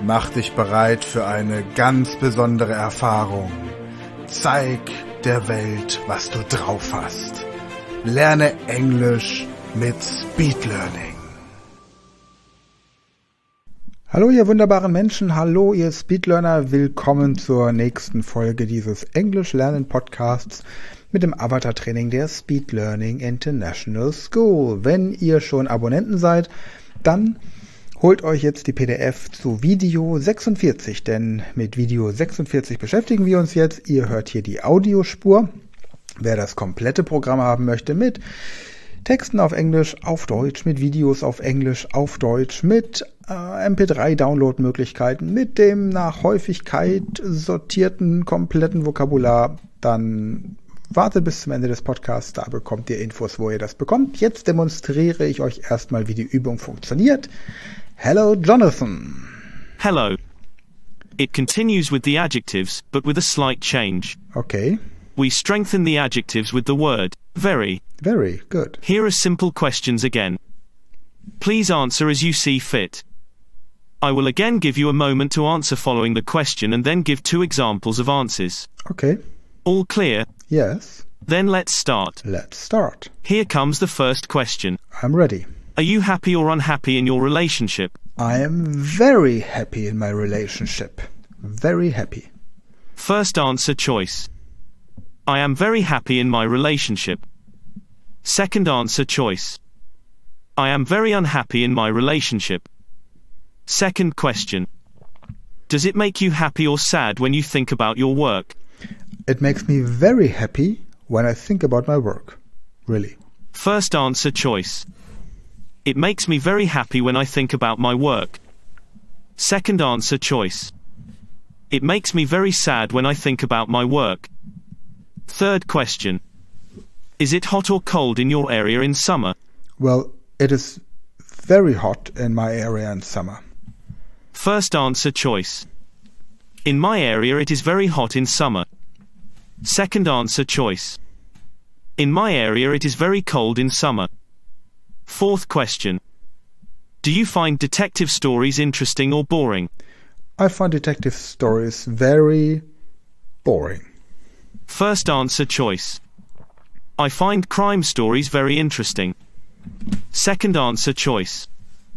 Mach dich bereit für eine ganz besondere Erfahrung. Zeig der Welt, was du drauf hast. Lerne Englisch mit Speed Learning. Hallo ihr wunderbaren Menschen, hallo ihr Speedlearner, willkommen zur nächsten Folge dieses Englisch Lernen Podcasts mit dem Avatar-Training der Speed Learning International School. Wenn ihr schon Abonnenten seid, dann holt euch jetzt die PDF zu Video 46, denn mit Video 46 beschäftigen wir uns jetzt. Ihr hört hier die Audiospur. Wer das komplette Programm haben möchte mit Texten auf Englisch, auf Deutsch, mit Videos auf Englisch, auf Deutsch, mit MP3-Download-Möglichkeiten, mit dem nach Häufigkeit sortierten, kompletten Vokabular, dann wartet bis zum Ende des Podcasts, da bekommt ihr Infos, wo ihr das bekommt. Jetzt demonstriere ich euch erstmal, wie die Übung funktioniert. Hello, Jonathan. Hello. It continues with the adjectives, but with a slight change. Okay. We strengthen the adjectives with the word very. Very good. Here are simple questions again. Please answer as you see fit. I will again give you a moment to answer following the question and then give 2 examples of answers. Okay. All clear? Yes. Then let's start. Let's start. Here comes the first question. I'm ready. Are you happy or unhappy in your relationship? I am very happy in my relationship. Very happy. First answer choice. I am very happy in my relationship. Second answer choice. I am very unhappy in my relationship. Second question. Does it make you happy or sad when you think about your work? It makes me very happy when I think about my work. Really. First answer choice. It makes me very happy when I think about my work. Second answer choice. It makes me very sad when I think about my work. Third question. Is it hot or cold in your area in summer? Well, it is very hot in my area in summer. First answer choice. In my area it is very hot in summer. Second answer choice. In my area it is very cold in summer. Fourth question. Do you find detective stories interesting or boring? I find detective stories very boring. First answer choice. I find crime stories very interesting. Second answer choice.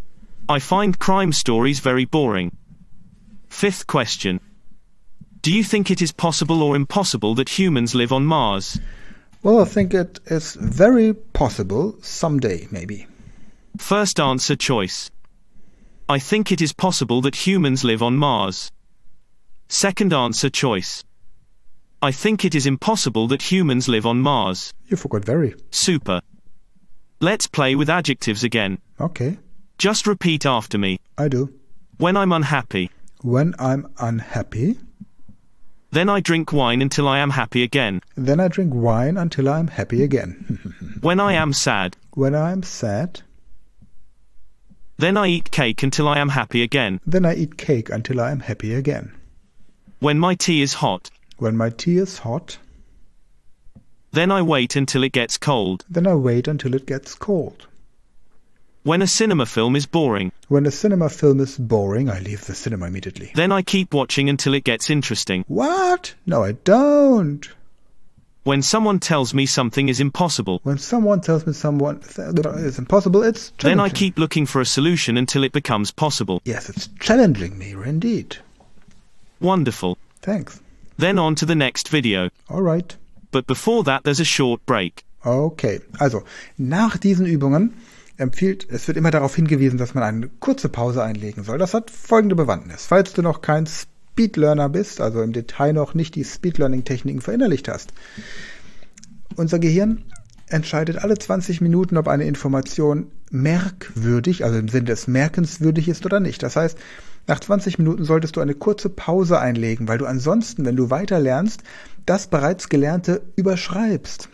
I find crime stories very boring. Fifth question. Do you think it is possible or impossible that humans live on Mars? Well, I think it is very possible someday, maybe. First answer choice. I think it is possible that humans live on Mars. Second answer choice. I think it is impossible that humans live on Mars. You forgot very. Super. Let's play with adjectives again. Okay. Just repeat after me. I do. When I'm unhappy. When I'm unhappy. Then I drink wine until I am happy again. Then I drink wine until I'm happy again. When I am sad. When I'm sad. Then I eat cake until I am happy again. Then I eat cake until I am happy again. When my tea is hot. When my tea is hot. Then I wait until it gets cold. Then I wait until it gets cold. When a cinema film is boring. When a cinema film is boring, I leave the cinema immediately. Then I keep watching until it gets interesting. What? No, I don't. When someone tells me something is impossible. When someone tells me it's impossible, it's challenging. Then I keep looking for a solution until it becomes possible. Yes, it's challenging me, indeed. Wonderful. Thanks. Then on to the next video. All right. But before that there's a short break. Okay, also nach diesen Übungen es wird immer darauf hingewiesen, dass man eine kurze Pause einlegen soll. Das hat folgende Bewandtnis. Falls du noch kein Speedlearner bist, also im Detail noch nicht die Speedlearning-Techniken verinnerlicht hast, unser Gehirn entscheidet alle 20 Minuten, ob eine Information merkwürdig, also im Sinne des merkenswürdig ist oder nicht. Das heißt, nach 20 Minuten solltest du eine kurze Pause einlegen, weil du ansonsten, wenn du weiter lernst, das bereits Gelernte überschreibst.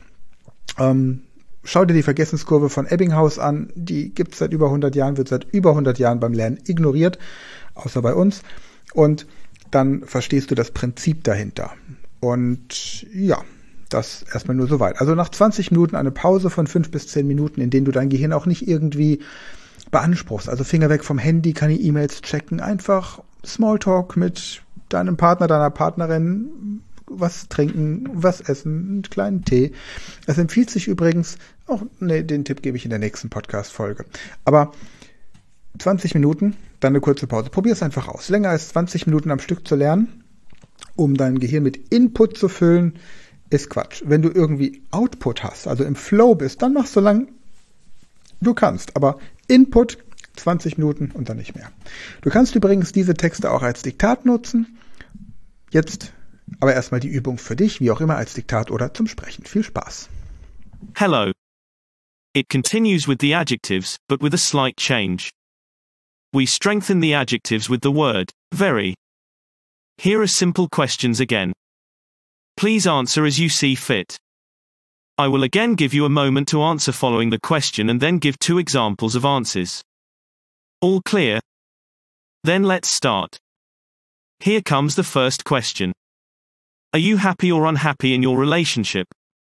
Schau dir die Vergessenskurve von Ebbinghaus an, die gibt's seit über 100 Jahren, wird seit über 100 Jahren beim Lernen ignoriert, außer bei uns. Und dann verstehst du das Prinzip dahinter. Und ja, das erstmal nur soweit. Also nach 20 Minuten eine Pause von 5 bis 10 Minuten, in denen du dein Gehirn auch nicht irgendwie beanspruchst. Also Finger weg vom Handy, keine E-Mails checken, einfach Smalltalk mit deinem Partner, deiner Partnerin, was trinken, was essen, einen kleinen Tee. Es empfiehlt sich übrigens, den Tipp gebe ich in der nächsten Podcast-Folge. Aber 20 Minuten, dann eine kurze Pause. Probier es einfach aus. Länger als 20 Minuten am Stück zu lernen, um dein Gehirn mit Input zu füllen, ist Quatsch. Wenn du irgendwie Output hast, also im Flow bist, dann machst du so lang du kannst. Aber Input 20 Minuten und dann nicht mehr. Du kannst übrigens diese Texte auch als Diktat nutzen. Jetzt aber erstmal die Übung für dich, wie auch immer, als Diktat oder zum Sprechen. Viel Spaß. Hello. It continues with the adjectives, but with a slight change. We strengthen the adjectives with the word very. Here are simple questions again. Please answer as you see fit. I will again give you a moment to answer following the question and then give 2 examples of answers. All clear? Then let's start. Here comes the first question. Are you happy or unhappy in your relationship?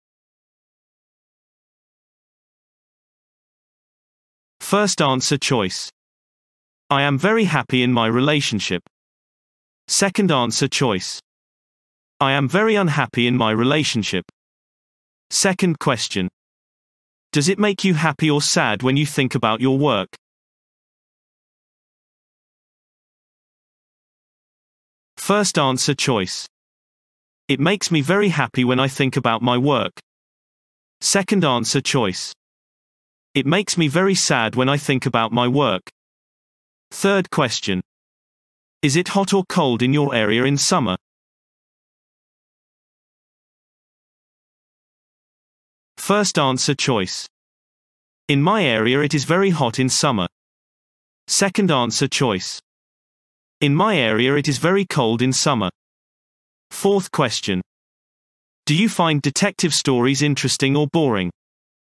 First answer choice. I am very happy in my relationship. Second answer choice. I am very unhappy in my relationship. Second question. Does it make you happy or sad when you think about your work? First answer choice. It makes me very happy when I think about my work. Second answer choice. It makes me very sad when I think about my work. Third question. Is it hot or cold in your area in summer? First answer choice. In my area it is very hot in summer. Second answer choice. In my area it is very cold in summer. Fourth question. Do you find detective stories interesting or boring?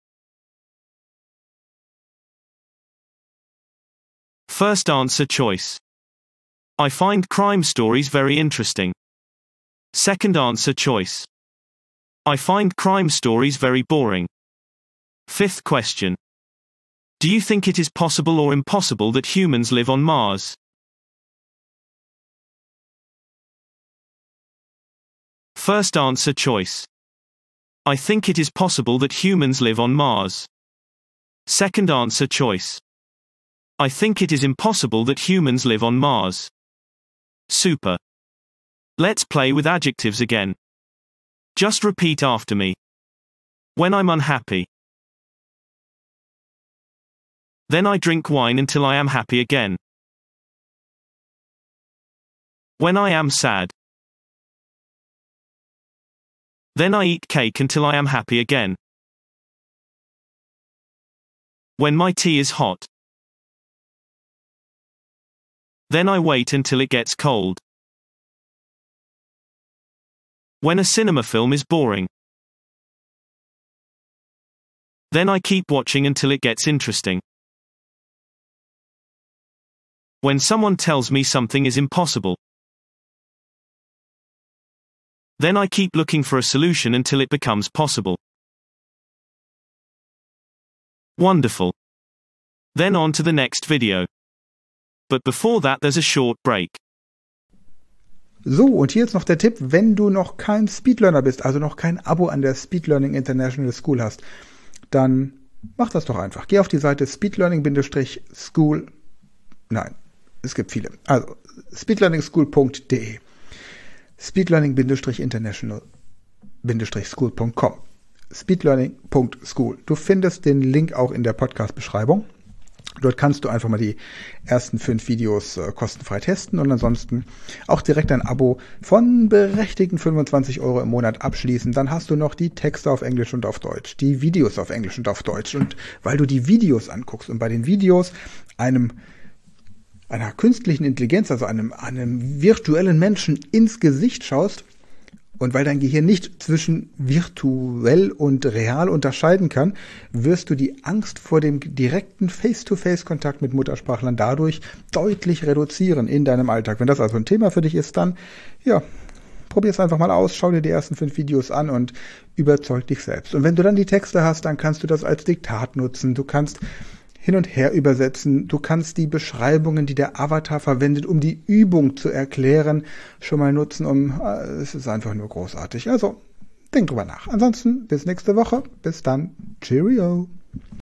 First answer choice. I find crime stories very interesting. Second answer choice. I find crime stories very boring. Fifth question. Do you think it is possible or impossible that humans live on Mars? First answer choice. I think it is possible that humans live on Mars. Second answer choice. I think it is impossible that humans live on Mars. Super. Let's play with adjectives again. Just repeat after me. When I'm unhappy. Then I drink wine until I am happy again. When I am sad. Then I eat cake until I am happy again. When my tea is hot. Then I wait until it gets cold. When a cinema film is boring. Then I keep watching until it gets interesting. When someone tells me something is impossible. Then I keep looking for a solution until it becomes possible. Wonderful. Then on to the next video. But before that there's a short break. So, und hier ist noch der Tipp, wenn du noch kein Speedlearner bist, also noch kein Abo an der Speed Learning International School hast, dann mach das doch einfach. Geh auf die Seite speedlearning-school. Nein, es gibt viele. Also speedlearningschool.de, speedlearning-international-school.com, speedlearning.school. Du findest den Link auch in der Podcast-Beschreibung. Dort kannst du einfach mal die ersten 5 Videos kostenfrei testen und ansonsten auch direkt ein Abo von berechtigten 25 € im Monat abschließen. Dann hast du noch die Texte auf Englisch und auf Deutsch, die Videos auf Englisch und auf Deutsch. Und weil du die Videos anguckst und bei den Videos einer künstlichen Intelligenz, also einem virtuellen Menschen ins Gesicht schaust, und weil dein Gehirn nicht zwischen virtuell und real unterscheiden kann, wirst du die Angst vor dem direkten Face-to-Face-Kontakt mit Muttersprachlern dadurch deutlich reduzieren in deinem Alltag. Wenn das also ein Thema für dich ist, dann, ja, probier es einfach mal aus, schau dir die ersten 5 Videos an und überzeug dich selbst. Und wenn du dann die Texte hast, dann kannst du das als Diktat nutzen. Du kannst hin und her übersetzen. Du kannst die Beschreibungen, die der Avatar verwendet, um die Übung zu erklären, schon mal nutzen. Es ist einfach nur großartig. Also, denk drüber nach. Ansonsten bis nächste Woche. Bis dann. Cheerio.